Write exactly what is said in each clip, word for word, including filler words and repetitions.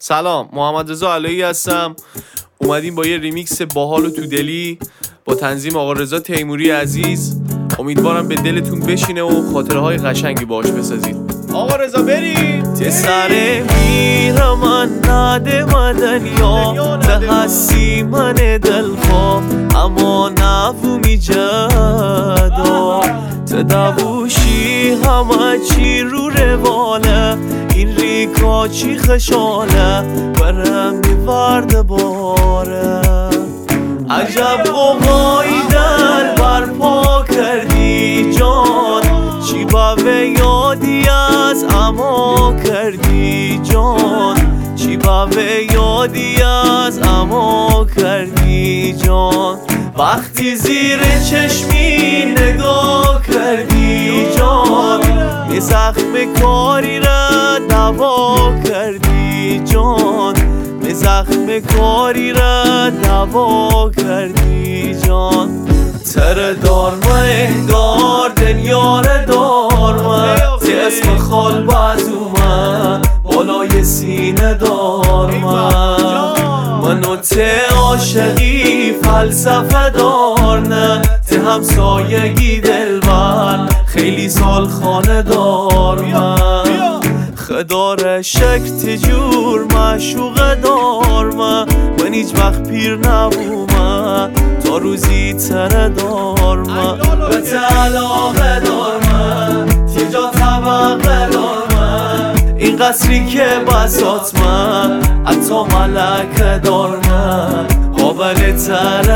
سلام، محمد رضا علایی هستم. اومدیم با یه ریمیکس باحال و تو دلی با تنظیم آقا رضا تیموری عزیز. امیدوارم به دلتون بشینه و خاطره های قشنگی باهاش بسازید. آقا رضا بریم. تسره میرم من نده مدنیا ده هستی من دلخواه اما نفو می جدا تدبوشی همه چی رو رواله این ریکا چی خشاله برم میورد باره عجب قوایی در برپا کردی جان چی باوه یادی از اما کردی جان چی باوه یادی از اما کردی جان وقتی زیر چشمی نگاه کردی جان می زخم کاری را دوا کردی جان می زخم کاری را دوا کردی جان تر دارمه انگار دنیاره دارمه تی اسم خال بازومه بالای سینه دارمه منو تی عاشقی فلسفه دارنه تی همسایگی دلبر خیلی سال خانه دارمه خدار شک تجور معشوقه دارمه من هیچ وقت پیر نبومه تا روزی تره دارمه به علاقه دارمه تیجا طبقه دارمه این قصری که بسات من حتی ملکه دارمه قابل تره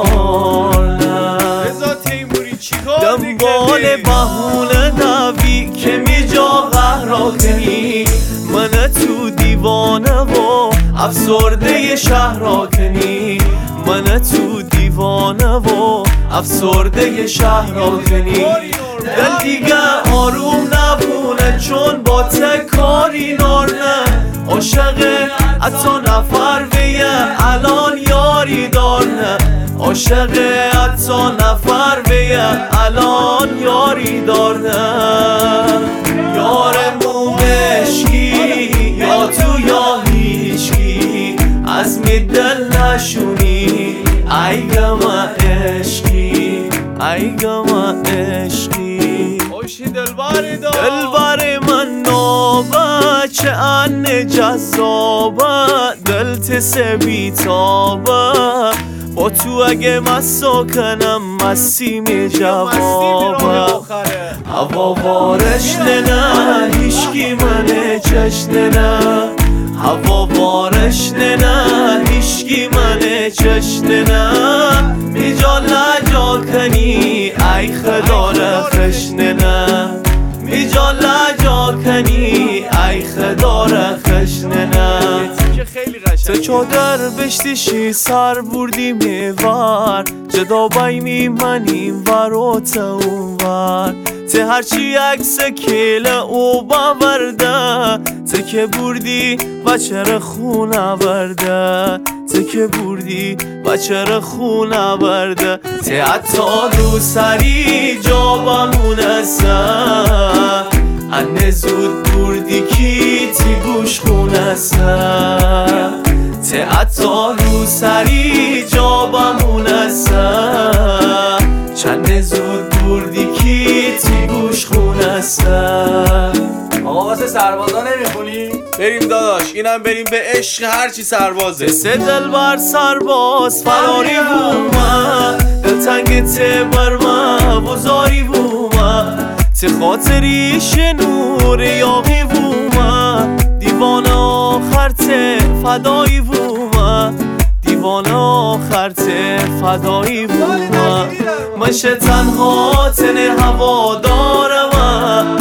نارنه رضا تیموری چیکار دنبال بهونه نوی که می جا قهرا کنی من تو دیوانه و افسرده شهر را کنی من تو دیوانه و افسرده شهر را کنی دل دیگه آروم نبونه چون با تکاری نارنه عاشق حتی نفر ویه الان یاری دارنه عاشق حتی نفر ویه الان یاری دارنه یار مومشکی یا تو یا هیچکی از می دل نشونی ای گما عشقی ای گما عشقی خوشی دلبری دار دلبر من نابه چه ان جذابه دلت سبی تابه با تو اگه مسا کنم مستی می جوابه هوا وارش نه هیشکی منه چشنه نه هوا وارش نه هیشکی منه چشنه نه میجا لجا کنی ای خدار خشنه نه میجا لجا کنی ای خدار خشنه نه ته چادر بشتیشی سر بردی میور جدا بایمی منیم ور و ته اونور ته هرچی عکس کله او باورده ته که بردی و چرا خون آورده ته که بردی و چرا خون آورده ته حتی رو سری جا بمونه سر انه زود بردی کی تی گوش خونه سر ته حتی رو سری جا بمونه سر چند زود بردی کی تی گوش خونه سر آقا واسه سربازا نمیخونی؟ بریم داداش اینم بریم به عشق هرچی سربازه سه دل بر سرباز فراری بومه دلتنگ ته بر من بزاری بومه ته خاطری شنور یاقی بومه دیوانه آخر ته فدایی بومه دیوانه آخر ته فدایی بومه مشه تنها تنه هوا دارم